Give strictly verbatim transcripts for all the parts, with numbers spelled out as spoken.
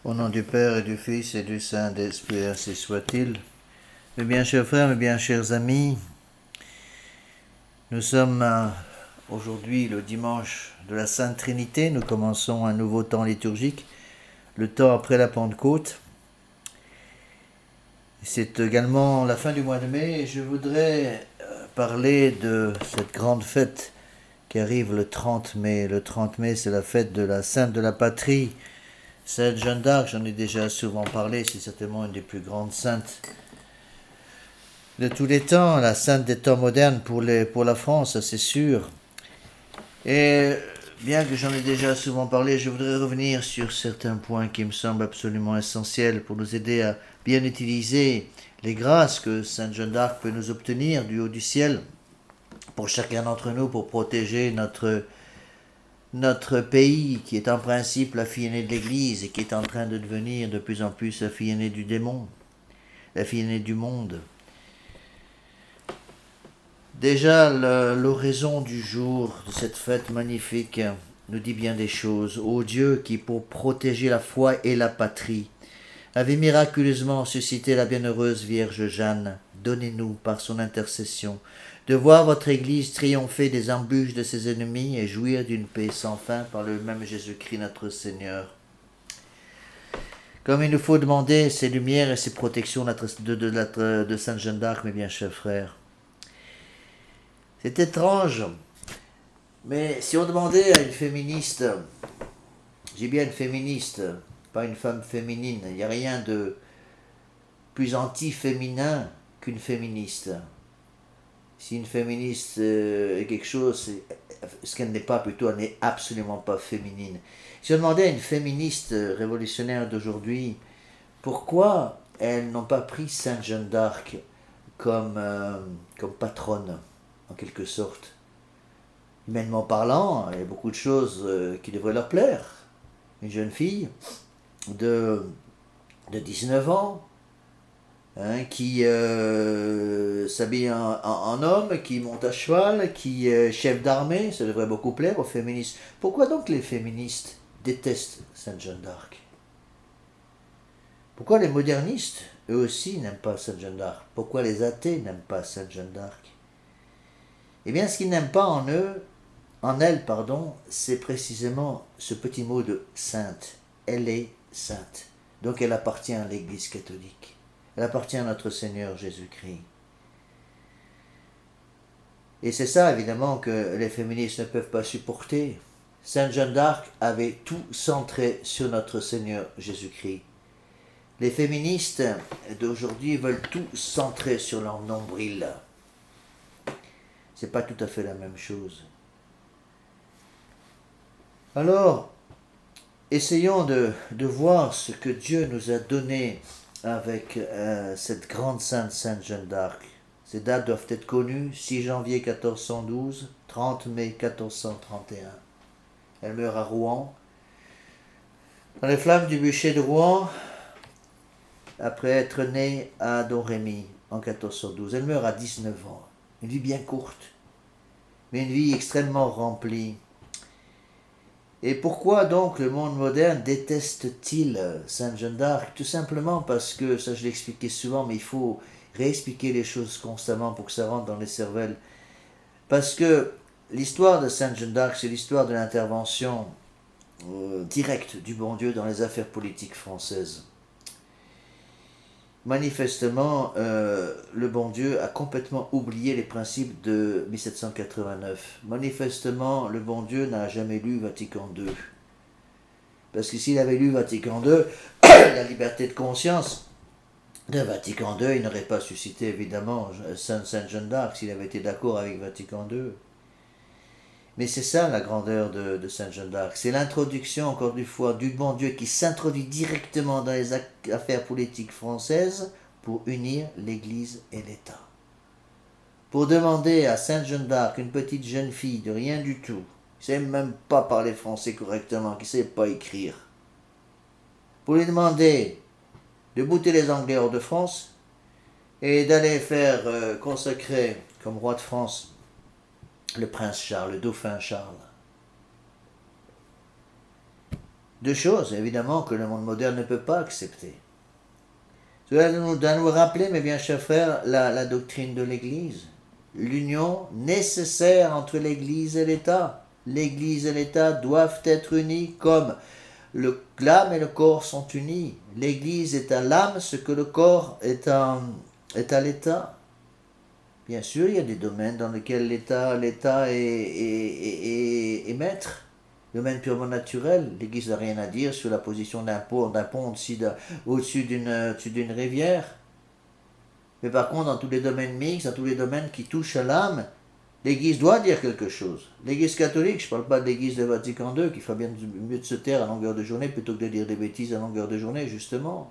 Au nom du Père et du Fils et du Saint-Esprit, ainsi soit-il. Mes bien chers frères, mes bien chers amis, nous sommes euh, aujourd'hui le dimanche de la Sainte Trinité. Nous commençons un nouveau temps liturgique, le temps après la Pentecôte. C'est également la fin du mois de mai et je voudrais euh, parler de cette grande fête qui arrive le trente mai. Le trente mai, c'est la fête de la Sainte de la Patrie, Sainte Jeanne d'Arc. J'en ai déjà souvent parlé, c'est certainement une des plus grandes saintes de tous les temps, la sainte des temps modernes pour, les, pour la France, ça c'est sûr. Et bien que j'en ai déjà souvent parlé, je voudrais revenir sur certains points qui me semblent absolument essentiels pour nous aider à bien utiliser les grâces que Sainte Jeanne d'Arc peut nous obtenir du haut du ciel pour chacun d'entre nous, pour protéger notre, notre pays qui est en principe la fille aînée de l'Église et qui est en train de devenir de plus en plus la fille aînée du démon, la fille aînée du monde. Déjà, l'oraison du jour de cette fête magnifique nous dit bien des choses. Ô Dieu qui, pour protéger la foi et la patrie, avait miraculeusement suscité la bienheureuse Vierge Jeanne, donnez-nous, par son intercession, de voir votre Église triompher des embûches de ses ennemis et jouir d'une paix sans fin par le même Jésus-Christ notre Seigneur. Comme il nous faut demander ces lumières et ces protections de, de, de, de Sainte Jeanne d'Arc, mes bien chers frères. C'est étrange, mais si on demandait à une féministe, j'ai bien une féministe, pas une femme féminine, il n'y a rien de plus anti-féminin qu'une féministe. Si une féministe est quelque chose, ce qu'elle n'est pas, plutôt, elle n'est absolument pas féminine. Si on demandait à une féministe révolutionnaire d'aujourd'hui, pourquoi elles n'ont pas pris Sainte Jeanne d'Arc comme, euh, comme patronne, en quelque sorte. Humainement parlant, il y a beaucoup de choses euh, qui devraient leur plaire. Une jeune fille de, de dix-neuf ans, hein, qui euh, s'habille en, en, en homme, qui monte à cheval, qui est chef d'armée, ça devrait beaucoup plaire aux féministes. Pourquoi donc les féministes détestent Sainte Jeanne d'Arc? Pourquoi les modernistes, eux aussi, n'aiment pas Sainte Jeanne d'Arc? Pourquoi les athées n'aiment pas Sainte Jeanne d'Arc? Eh bien, ce qu'ils n'aiment pas en eux, en elle, pardon, c'est précisément ce petit mot de sainte. Elle est sainte. Donc elle appartient à l'Église catholique. Elle appartient à notre Seigneur Jésus-Christ. Et c'est ça, évidemment, que les féministes ne peuvent pas supporter. Sainte Jeanne d'Arc avait tout centré sur notre Seigneur Jésus-Christ. Les féministes d'aujourd'hui veulent tout centrer sur leur nombril. C'est pas tout à fait la même chose. Alors, essayons de, de voir ce que Dieu nous a donné avec euh, cette grande sainte, Sainte Jeanne d'Arc. Ces dates doivent être connues, six janvier quatorze cent douze, trente mai quatorze cent trente et un. Elle meurt à Rouen. Dans les flammes du bûcher de Rouen, après être née à Domrémy en quatorze cent douze. Elle meurt à dix-neuf ans. Une vie bien courte, mais une vie extrêmement remplie. Et pourquoi donc le monde moderne déteste-t-il Sainte Jeanne d'Arc? Tout simplement parce que, ça je l'ai expliqué souvent, mais il faut réexpliquer les choses constamment pour que ça rentre dans les cervelles. Parce que l'histoire de Sainte Jeanne d'Arc, c'est l'histoire de l'intervention euh, directe du bon Dieu dans les affaires politiques françaises. Manifestement, euh, le bon Dieu a complètement oublié les principes de mille sept cent quatre-vingt-neuf. Manifestement, le bon Dieu n'a jamais lu Vatican deux. Parce que s'il avait lu Vatican deux, la liberté de conscience de Vatican deux, il n'aurait pas suscité évidemment Sainte, Sainte Jeanne d'Arc s'il avait été d'accord avec Vatican deux. Mais c'est ça la grandeur de, de Sainte Jeanne d'Arc. C'est l'introduction, encore une fois, du bon Dieu qui s'introduit directement dans les affaires politiques françaises pour unir l'Église et l'État. Pour demander à Sainte Jeanne d'Arc, une petite jeune fille de rien du tout, qui ne sait même pas parler français correctement, qui ne sait pas écrire, pour lui demander de bouter les Anglais hors de France et d'aller faire euh, consacrer comme roi de France le prince Charles, le dauphin Charles. Deux choses, évidemment, que le monde moderne ne peut pas accepter. Cela doit nous, doit nous rappeler, mes bien chers frères, la, la doctrine de l'Église. L'union nécessaire entre l'Église et l'État. L'Église et l'État doivent être unis comme le, l'âme et le corps sont unis. L'Église est à l'âme ce que le corps est à, est à l'État. Bien sûr, il y a des domaines dans lesquels l'État, l'État est, est, est, est maître. Domaine purement naturel. L'Église n'a rien à dire sur la position d'un pont, d'un pont au-dessus d'une, au-dessus d'une rivière. Mais par contre, dans tous les domaines mixtes, dans tous les domaines qui touchent à l'âme, l'Église doit dire quelque chose. L'Église catholique, je ne parle pas de l'Église de Vatican deux, qui ferait bien mieux de se taire à longueur de journée plutôt que de dire des bêtises à longueur de journée, justement.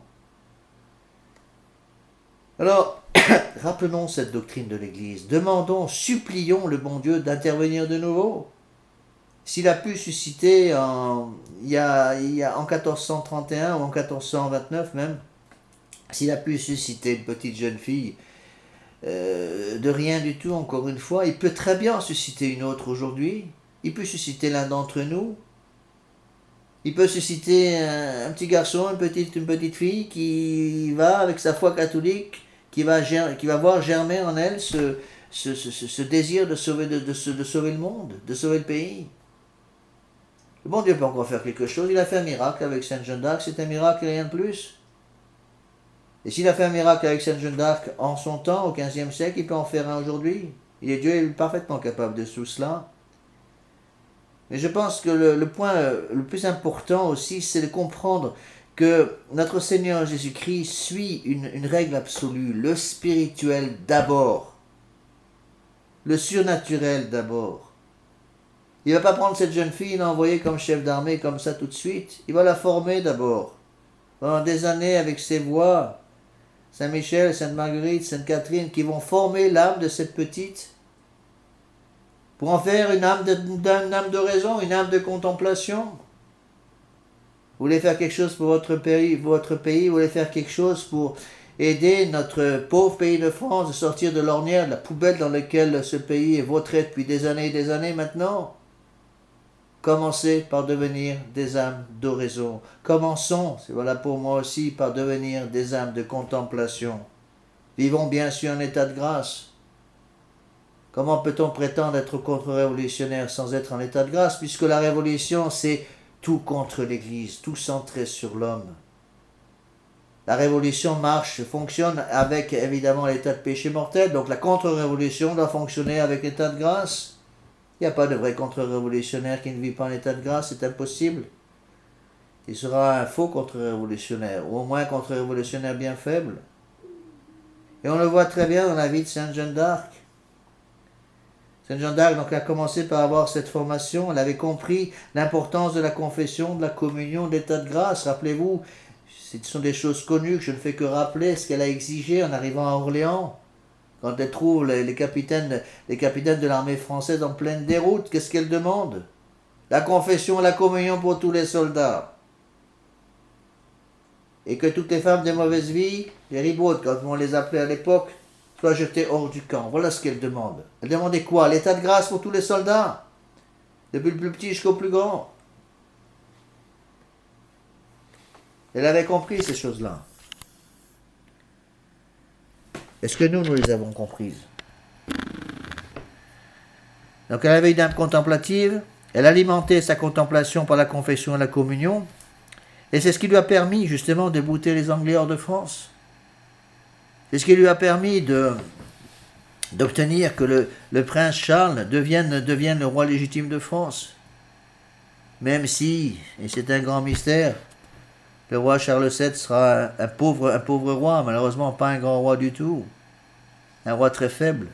Alors, rappelons cette doctrine de l'Église. Demandons, supplions le bon Dieu d'intervenir de nouveau. S'il a pu susciter en, il y a, il y a, en quatorze cent trente et un ou en quatorze cent vingt-neuf même, s'il a pu susciter une petite jeune fille euh, de rien du tout, encore une fois, il peut très bien susciter une autre aujourd'hui. Il peut susciter l'un d'entre nous. Il peut susciter un, un petit garçon, une petite, une petite fille qui va, avec sa foi catholique, qui va, qui va voir germer en elle ce, ce, ce, ce désir de sauver, de, de, de sauver le monde, de sauver le pays. Le bon Dieu peut encore faire quelque chose. Il a fait un miracle avec Sainte Jeanne d'Arc, c'est un miracle et rien de plus. Et s'il a fait un miracle avec Sainte Jeanne d'Arc en son temps, au quinzième siècle, il peut en faire un aujourd'hui. Il est Dieu est parfaitement capable de tout cela. Mais je pense que le, le point le plus important aussi, c'est de comprendre que notre Seigneur Jésus-Christ suit une, une règle absolue, le spirituel d'abord, le surnaturel d'abord. Il ne va pas prendre cette jeune fille et l'envoyer comme chef d'armée comme ça tout de suite. Il va la former d'abord. Pendant des années avec ses voix, Saint-Michel, Sainte-Marguerite, Sainte-Catherine, qui vont former l'âme de cette petite pour en faire une âme de, une âme de raison, une âme de contemplation. Vous voulez faire quelque chose pour votre pays, votre pays, vous voulez faire quelque chose pour aider notre pauvre pays de France de sortir de l'ornière, de la poubelle dans laquelle ce pays est vautré depuis des années et des années maintenant. Commencez par devenir des âmes d'oraison. Commençons, c'est voilà pour moi aussi, par devenir des âmes de contemplation. Vivons bien sûr en état de grâce. Comment peut-on prétendre être contre-révolutionnaire sans être en état de grâce, puisque la révolution, c'est tout contre l'Église, tout centré sur l'homme. La révolution marche, fonctionne avec évidemment l'état de péché mortel, donc la contre-révolution doit fonctionner avec l'état de grâce. Il n'y a pas de vrai contre-révolutionnaire qui ne vit pas en état de grâce, c'est impossible. Il sera un faux contre-révolutionnaire, ou au moins un contre-révolutionnaire bien faible. Et on le voit très bien dans la vie de Sainte Jeanne d'Arc. Sainte Jeanne d'Arc donc, a commencé par avoir cette formation. Elle avait compris l'importance de la confession, de la communion, de l'état de grâce. Rappelez-vous, ce sont des choses connues que je ne fais que rappeler ce qu'elle a exigé en arrivant à Orléans. Quand elle trouve les, les, capitaines, les capitaines de l'armée française en pleine déroute, qu'est-ce qu'elle demande? La confession et la communion pour tous les soldats. Et que toutes les femmes de mauvaise vie, les ribaudes, comme on les appelait à l'époque, soient jetées hors du camp. Voilà ce qu'elle demande. Elle demandait quoi? L'état de grâce pour tous les soldats, depuis le plus petit jusqu'au plus grand. Elle avait compris ces choses-là. Est-ce que nous, nous les avons comprises? Donc elle avait une âme contemplative, elle alimentait sa contemplation par la confession et la communion, et c'est ce qui lui a permis justement de bouter les Anglais hors de France. C'est ce qui lui a permis de, d'obtenir que le, le prince Charles devienne, devienne le roi légitime de France. Même si, et c'est un grand mystère, le roi Charles sept sera un, un, pauvre, un pauvre roi, malheureusement pas un grand roi du tout, un roi très faible.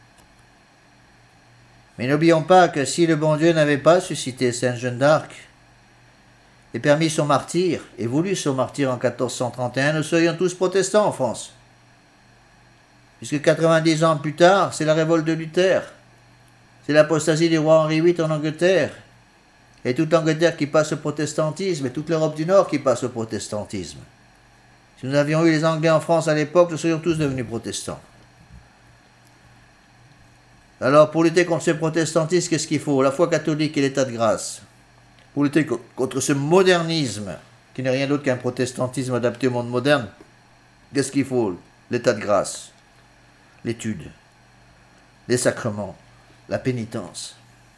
Mais n'oublions pas que si le bon Dieu n'avait pas suscité Sainte Jeanne d'Arc et permis son martyre, et voulu son martyre en quatorze cent trente et un, nous serions tous protestants en France. Puisque quatre-vingt-dix ans plus tard, c'est la révolte de Luther, c'est l'apostasie du roi Henri huit en Angleterre, et toute l'Angleterre qui passe au protestantisme, et toute l'Europe du Nord qui passe au protestantisme. Si nous avions eu les Anglais en France à l'époque, nous serions tous devenus protestants. Alors, pour lutter contre ce protestantisme, qu'est-ce qu'il faut? La foi catholique et l'état de grâce. pour lutter contre ce modernisme, qui n'est rien d'autre qu'un protestantisme adapté au monde moderne, qu'est-ce qu'il faut? L'état de grâce, l'étude, les sacrements, la pénitence.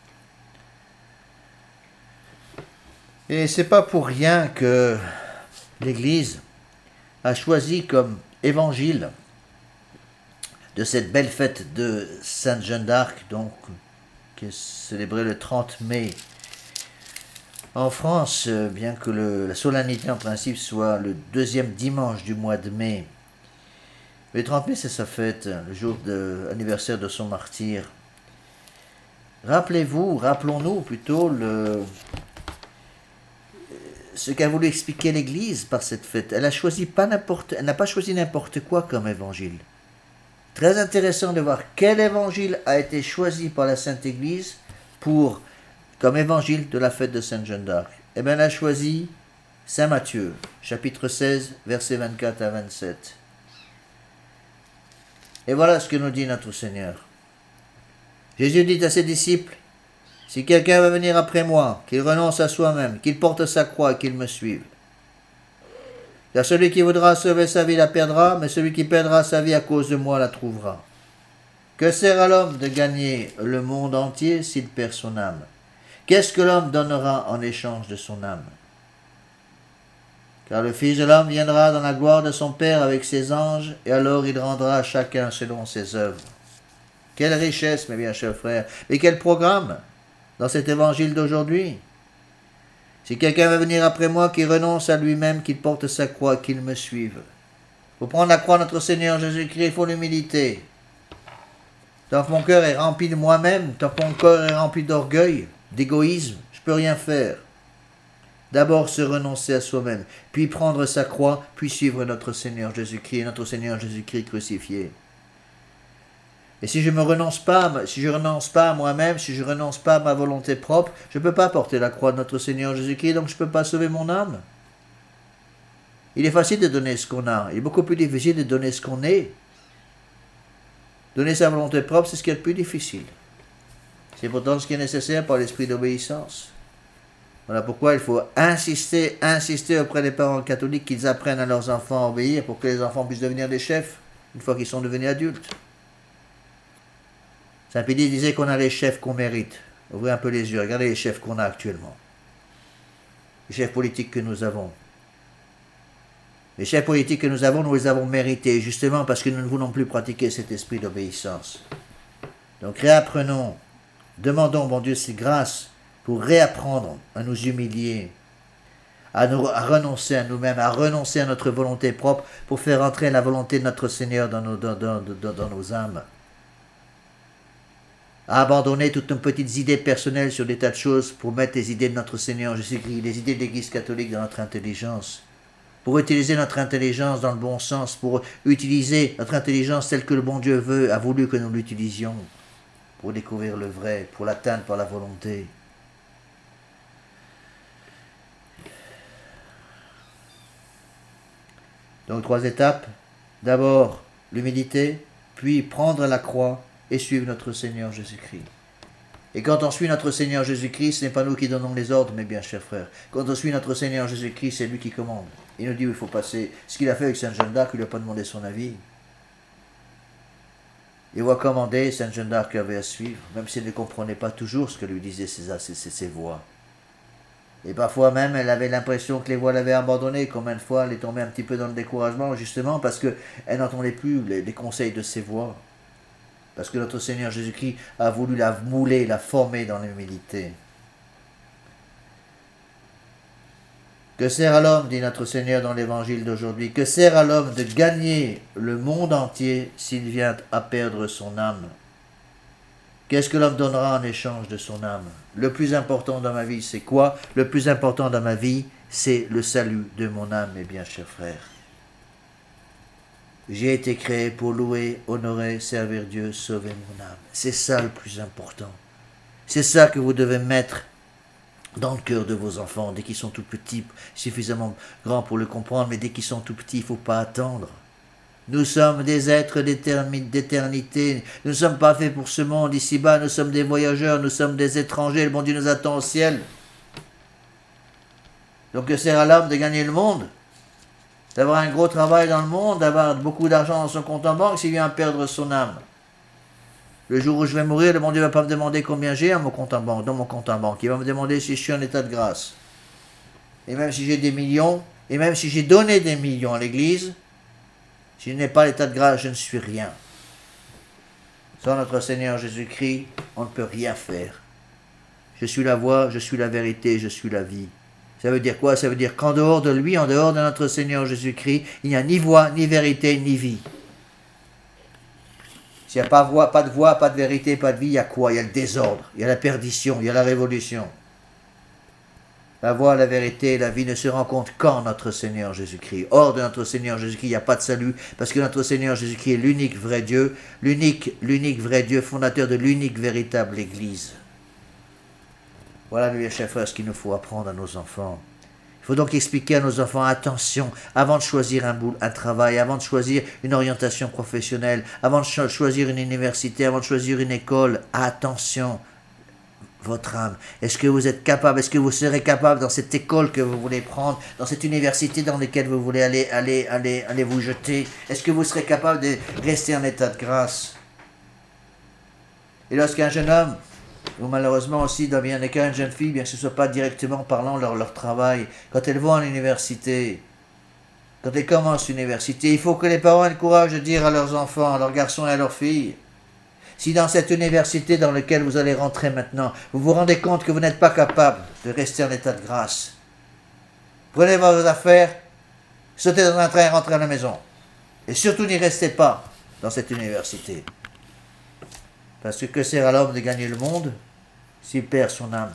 Et c'est pas pour rien que l'Église a choisi comme évangile de cette belle fête de Sainte Jeanne d'Arc, donc qui est célébrée le trente mai. En France, bien que le, la solennité en principe soit le deuxième dimanche du mois de mai, le trente mai c'est sa fête, le jour de l'anniversaire de son martyre. Rappelez-vous, rappelons-nous plutôt le, ce qu'a voulu expliquer l'Église par cette fête. Elle a choisi pas n'importe, elle n'a pas choisi n'importe quoi comme évangile. Très intéressant de voir quel évangile a été choisi par la Sainte Église pour comme évangile de la fête de Sainte Jeanne d'Arc. Eh bien, elle a choisi Saint Matthieu, chapitre seize, versets vingt-quatre à vingt-sept. Et voilà ce que nous dit notre Seigneur. Jésus dit à ses disciples, « Si quelqu'un veut venir après moi, qu'il renonce à soi-même, qu'il porte sa croix et qu'il me suive. Car celui qui voudra sauver sa vie la perdra, mais celui qui perdra sa vie à cause de moi la trouvera. Que sert à l'homme de gagner le monde entier s'il perd son âme? Qu'est-ce que l'homme donnera en échange de son âme? Car le Fils de l'homme viendra dans la gloire de son Père avec ses anges, et alors il rendra à chacun selon ses œuvres. » Quelle richesse, mes bien chers frères, et quel programme dans cet évangile d'aujourd'hui. Si quelqu'un veut venir après moi, qu'il renonce à lui-même, qu'il porte sa croix, qu'il me suive. Il faut prendre la croix de notre Seigneur Jésus-Christ, il faut l'humilité. Tant que mon cœur est rempli de moi-même, tant que mon cœur est rempli d'orgueil, d'égoïsme, je ne peux rien faire. D'abord se renoncer à soi-même, puis prendre sa croix, puis suivre notre Seigneur Jésus-Christ, notre Seigneur Jésus-Christ crucifié. Et si je ne me renonce pas, si je renonce pas à moi-même, si je ne renonce pas à ma volonté propre, je ne peux pas porter la croix de notre Seigneur Jésus-Christ, donc je ne peux pas sauver mon âme. Il est facile de donner ce qu'on a, il est beaucoup plus difficile de donner ce qu'on est. Donner sa volonté propre, c'est ce qui est le plus difficile. C'est pourtant ce qui est nécessaire par l'esprit d'obéissance. Voilà pourquoi il faut insister, insister auprès des parents catholiques qu'ils apprennent à leurs enfants à obéir pour que les enfants puissent devenir des chefs une fois qu'ils sont devenus adultes. Saint Pédis disait qu'on a les chefs qu'on mérite. Ouvrez un peu les yeux, regardez les chefs qu'on a actuellement. Les chefs politiques que nous avons. Les chefs politiques que nous avons, nous les avons mérités, justement parce que nous ne voulons plus pratiquer cet esprit d'obéissance. Donc réapprenons, demandons, bon Dieu, ses grâces pour réapprendre à nous humilier, à, nous, à renoncer à nous-mêmes, à renoncer à notre volonté propre pour faire entrer la volonté de notre Seigneur dans nos, dans, dans, dans, dans nos âmes. À abandonner toutes nos petites idées personnelles sur des tas de choses pour mettre les idées de notre Seigneur Jésus-Christ, les idées de l'Église catholique dans notre intelligence, pour utiliser notre intelligence dans le bon sens, pour utiliser notre intelligence telle que le bon Dieu veut, a voulu que nous l'utilisions, pour découvrir le vrai, pour l'atteindre par la volonté. Donc trois étapes, d'abord l'humilité, puis prendre la croix, et suivre notre Seigneur Jésus-Christ. Et quand on suit notre Seigneur Jésus-Christ, ce n'est pas nous qui donnons les ordres, mes bien chers frères. Quand on suit notre Seigneur Jésus-Christ, c'est lui qui commande. Il nous dit où il faut passer. Ce qu'il a fait avec Sainte Jeanne d'Arc, il ne lui a pas demandé son avis. Il va commander, Sainte Jeanne d'Arc avait à suivre, même si elle ne comprenait pas toujours ce que lui disaient ses, ses, ses, ses voix. Et parfois même, elle avait l'impression que les voix l'avaient abandonnée. Combien de fois elle est tombée un petit peu dans le découragement, justement parce qu'elle n'entendait plus les, les conseils de ses voix. Parce que notre Seigneur Jésus-Christ a voulu la mouler, la former dans l'humilité. Que sert à l'homme, dit notre Seigneur dans l'évangile d'aujourd'hui, que sert à l'homme de gagner le monde entier s'il vient à perdre son âme? Qu'est-ce que l'homme donnera en échange de son âme? Le plus important dans ma vie, c'est quoi? Le plus important dans ma vie, c'est le salut de mon âme, mes bien chers frères. J'ai été créé pour louer, honorer, servir Dieu, sauver mon âme. C'est ça le plus important. C'est ça que vous devez mettre dans le cœur de vos enfants, dès qu'ils sont tout petits, suffisamment grands pour le comprendre, mais dès qu'ils sont tout petits, il ne faut pas attendre. Nous sommes des êtres d'éternité, nous ne sommes pas faits pour ce monde ici-bas, nous sommes des voyageurs, nous sommes des étrangers, le bon Dieu nous attend au ciel. Donc que sert à l'homme de gagner le monde, d'avoir un gros travail dans le monde, d'avoir beaucoup d'argent dans son compte en banque s'il vient perdre son âme? Le jour où je vais mourir, le bon Dieu ne va pas me demander combien j'ai à mon compte en banque, dans mon compte en banque. Il va me demander si je suis en état de grâce. Et même si j'ai des millions, et même si j'ai donné des millions à l'Église, si je n'ai pas l'état de grâce, je ne suis rien. Sans notre Seigneur Jésus-Christ, on ne peut rien faire. Je suis la voie, je suis la vérité, je suis la vie. Ça veut dire quoi? Ça veut dire qu'en dehors de lui, en dehors de notre Seigneur Jésus-Christ, il n'y a ni voie, ni vérité, ni vie. S'il n'y a pas, voie, pas de voie, pas de vérité, pas de vie, il y a quoi? Il y a le désordre, il y a la perdition, il y a la révolution. La voie, la vérité et la vie ne se rencontrent qu'en notre Seigneur Jésus-Christ. Hors de notre Seigneur Jésus-Christ, il n'y a pas de salut, parce que notre Seigneur Jésus-Christ est l'unique vrai Dieu, l'unique, l'unique vrai Dieu, fondateur de l'unique véritable Église. Voilà, mes chers frères, ce qu'il nous faut apprendre à nos enfants. Il faut donc expliquer à nos enfants, attention, avant de choisir un, boulot, un travail, avant de choisir une orientation professionnelle, avant de cho- choisir une université, avant de choisir une école, attention, votre âme. Est-ce que vous êtes capable, est-ce que vous serez capable dans cette école que vous voulez prendre, dans cette université dans laquelle vous voulez aller, aller, aller, aller vous jeter, est-ce que vous serez capable de rester en état de grâce? Et lorsqu'un jeune homme, ou malheureusement aussi dans bien des cas une jeune fille, bien que ce ne soit pas directement parlant leur, leur travail, quand elles vont à l'université, quand elles commencent l'université, il faut que les parents aient le courage de dire à leurs enfants, à leurs garçons et à leurs filles, si dans cette université dans laquelle vous allez rentrer maintenant, vous vous rendez compte que vous n'êtes pas capable de rester en état de grâce, prenez vos affaires, sautez dans un train et rentrez à la maison. Et surtout n'y restez pas dans cette université. Parce que que sert à l'homme de gagner le monde s'il perd son âme?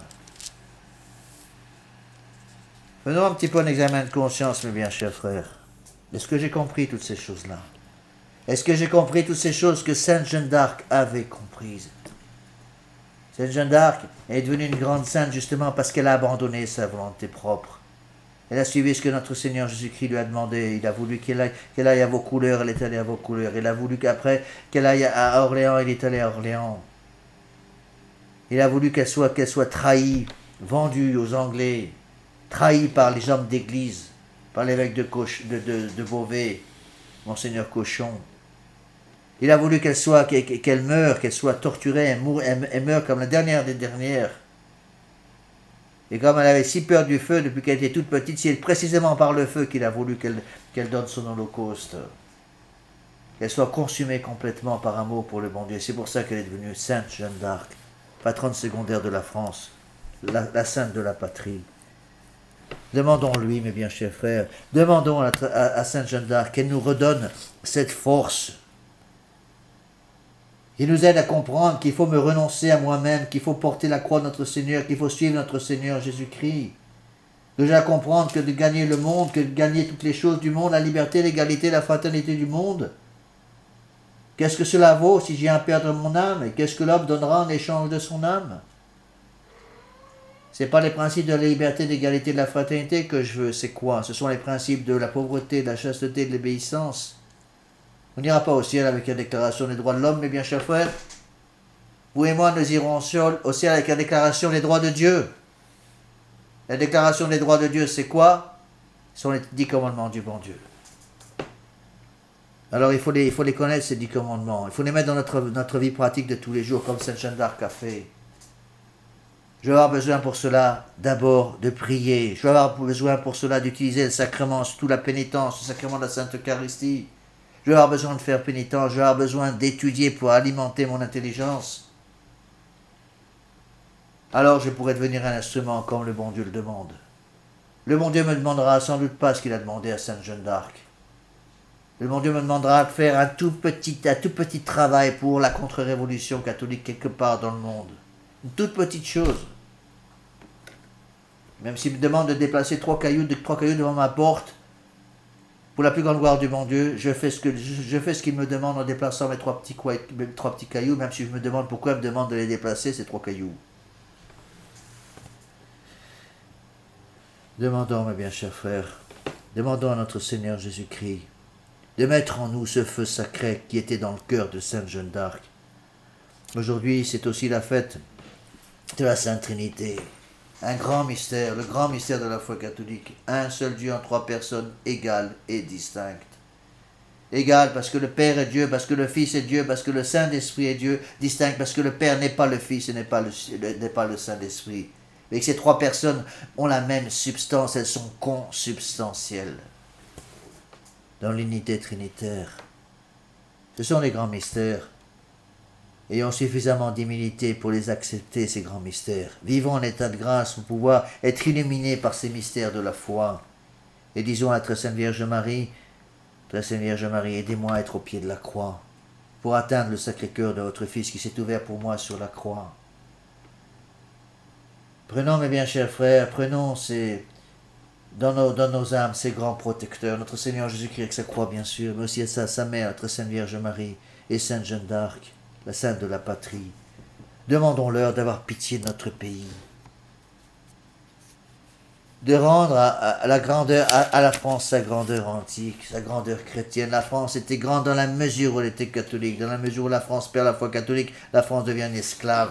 Faisons un petit peu un examen de conscience, mes bien chers frères. Est-ce que j'ai compris toutes ces choses-là? Est-ce que j'ai compris toutes ces choses que Sainte Jeanne d'Arc avait comprises? Sainte Jeanne d'Arc est devenue une grande sainte justement parce qu'elle a abandonné sa volonté propre. Elle a suivi ce que notre Seigneur Jésus-Christ lui a demandé. Il a voulu qu'elle aille, qu'elle aille à vos couleurs, elle est allée à vos couleurs. Il a voulu qu'après qu'elle aille à Orléans, elle est allée à Orléans. Il a voulu qu'elle soit, qu'elle soit trahie, vendue aux Anglais, trahie par les hommes d'église, par l'évêque de, Coch, de, de, de Beauvais, Monseigneur Cochon. Il a voulu qu'elle soit, qu'elle, qu'elle meure, qu'elle soit torturée, elle, moure, elle, elle meure comme la dernière des dernières. Et comme elle avait si peur du feu depuis qu'elle était toute petite, c'est précisément par le feu qu'il a voulu qu'elle, qu'elle donne son holocauste. Qu'elle soit consumée complètement par amour pour le bon Dieu. C'est pour ça qu'elle est devenue Sainte Jeanne d'Arc, patronne secondaire de la France, la, la sainte de la patrie. Demandons-lui, mes bien chers frères, demandons à, à, à Sainte Jeanne d'Arc qu'elle nous redonne cette force. Il nous aide à comprendre qu'il faut me renoncer à moi-même, qu'il faut porter la croix de notre Seigneur, qu'il faut suivre notre Seigneur Jésus-Christ. Nous aide à comprendre que de gagner le monde, que de gagner toutes les choses du monde, la liberté, l'égalité, la fraternité du monde. Qu'est-ce que cela vaut si j'ai à perdre mon âme? Et qu'est-ce que l'homme donnera en échange de son âme? Ce n'est pas les principes de la liberté, de l'égalité, de la fraternité que je veux, c'est quoi? Ce sont les principes de la pauvreté, de la chasteté, de l'obéissance. On n'ira pas au ciel avec la déclaration des droits de l'homme, mes bien chers frères. Vous et moi, nous irons au ciel avec la déclaration des droits de Dieu. La déclaration des droits de Dieu, c'est quoi? Ce sont les dix commandements du bon Dieu. Alors il faut les, il faut les connaître, ces dix commandements. Il faut les mettre dans notre, notre vie pratique de tous les jours, comme Sainte Jeanne d'Arc a fait. Je vais avoir besoin pour cela d'abord de prier. Je vais avoir besoin pour cela d'utiliser le sacrement, surtout la pénitence, le sacrement de la Sainte Eucharistie. Je vais avoir besoin de faire pénitence, je vais avoir besoin d'étudier pour alimenter mon intelligence. Alors je pourrai devenir un instrument comme le bon Dieu le demande. Le bon Dieu me demandera sans doute pas ce qu'il a demandé à Sainte Jeanne d'Arc. Le bon Dieu me demandera de faire un tout petit, un tout petit travail pour la contre-révolution catholique quelque part dans le monde. Une toute petite chose. Même s'il me demande de déplacer trois cailloux, de, trois cailloux devant ma porte, pour la plus grande gloire du bon Dieu, je fais ce que je, je fais ce qu'il me demande en déplaçant mes trois petits, mes trois petits cailloux, même si je me demande pourquoi il me demande de les déplacer, ces trois cailloux. Demandons, mes bien chers frères, demandons à notre Seigneur Jésus-Christ de mettre en nous ce feu sacré qui était dans le cœur de Sainte Jeanne d'Arc. Aujourd'hui, c'est aussi la fête de la Sainte Trinité. Un grand mystère, le grand mystère de la foi catholique. Un seul Dieu en trois personnes, égales et distinctes. Égal parce que le Père est Dieu, parce que le Fils est Dieu, parce que le Saint-Esprit est Dieu, distinct parce que le Père n'est pas le Fils et n'est pas le, n'est pas le Saint-Esprit. Mais que ces trois personnes ont la même substance, elles sont consubstantielles dans l'unité trinitaire. Ce sont les grands mystères. Ayons suffisamment d'humilité pour les accepter, ces grands mystères. Vivons en état de grâce pour pouvoir être illuminés par ces mystères de la foi. Et disons à la très Sainte Vierge Marie, Très Sainte Vierge Marie, aidez-moi à être au pied de la croix, pour atteindre le Sacré-Cœur de votre Fils qui s'est ouvert pour moi sur la croix. Prenons, mes bien chers frères, prenons ces, dans, nos, dans nos âmes ces grands protecteurs, notre Seigneur Jésus-Christ avec sa croix bien sûr, mais aussi à sa, sa mère, la Très Sainte Vierge Marie, et Sainte Jeanne d'Arc, la Sainte de la Patrie. Demandons-leur d'avoir pitié de notre pays, de rendre à, à, à la grandeur, à, à la France sa grandeur antique, sa grandeur chrétienne. La France était grande dans la mesure où elle était catholique. Dans la mesure où la France perd la foi catholique, la France devient une esclave.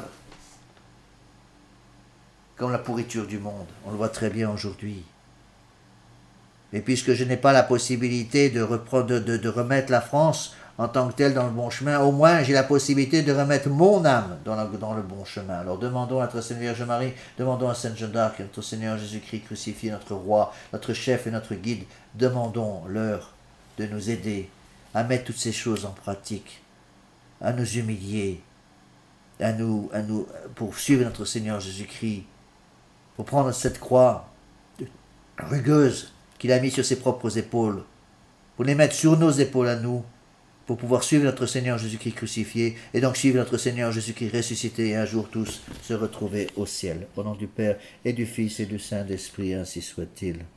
Comme la pourriture du monde. On le voit très bien aujourd'hui. Et puisque je n'ai pas la possibilité de, reprendre, de, de, de remettre la France en tant que telle dans le bon chemin, au moins j'ai la possibilité de remettre mon âme dans, la, dans le bon chemin. Alors demandons à notre Sainte Vierge Marie, demandons à Sainte Jeanne d'Arc, à notre Seigneur Jésus-Christ crucifié, notre roi, notre chef et notre guide, demandons-leur de nous aider à mettre toutes ces choses en pratique, à nous humilier, à nous, à nous, pour suivre notre Seigneur Jésus-Christ, pour prendre cette croix rugueuse qu'il a mise sur ses propres épaules, pour les mettre sur nos épaules à nous, pour pouvoir suivre notre Seigneur Jésus-Christ crucifié, et donc suivre notre Seigneur Jésus-Christ ressuscité, et un jour tous se retrouver au ciel. Au nom du Père, et du Fils, et du Saint-Esprit, ainsi soit-il.